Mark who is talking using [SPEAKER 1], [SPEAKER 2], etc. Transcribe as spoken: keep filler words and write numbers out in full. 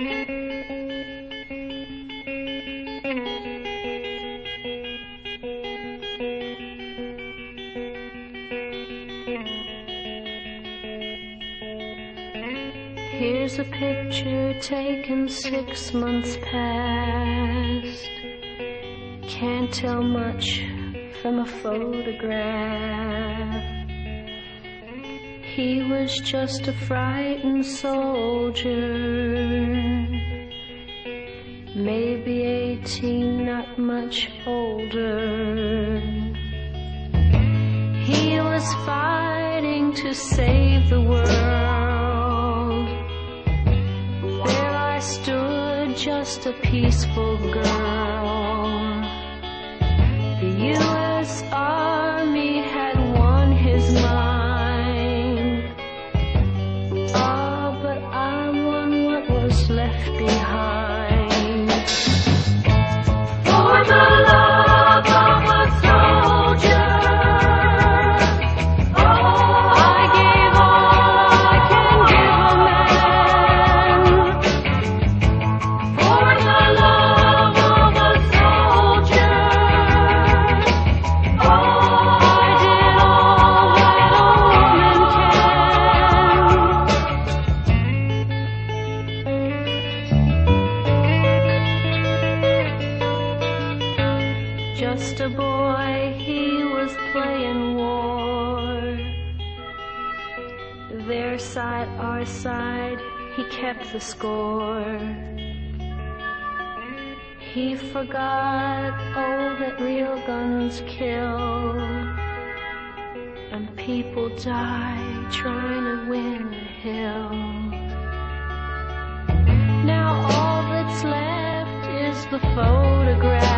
[SPEAKER 1] Here's a picture taken six months past. Can't tell much from a photograph. He was just a frightened soldier, maybe eighteen, not much older. He was fighting to save the world. There I stood, just a peaceful girl. The U S Army had won his mind. Oh, but I won what was left behind. For the love of a soldier, just a boy, he was playing war. Their side, our side, he kept the score. He forgot, oh, that real guns kill, and people die trying to win a hill. Now all that's left is the photograph.